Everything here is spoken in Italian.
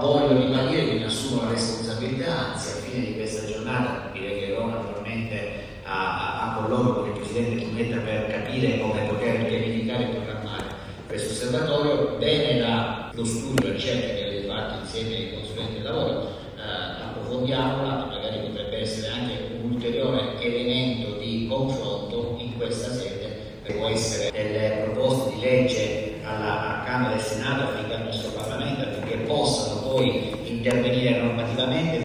voglio ribadire che mi assumo la responsabilità, anzi a fine di questa giornata diregherò naturalmente a colloquio con il Presidente Brunetta per capire come poter pianificare e programmare questo osservatorio. Bene lo studio e la ricerca che avete fatto insieme ai consulenti del lavoro, approfondiamola, magari potrebbe essere anche un ulteriore elemento di confronto in questa sede, che può essere delle proposte di legge alla Camera e al Senato affinché il nostro Parlamento affinché possano poi intervenire normativamente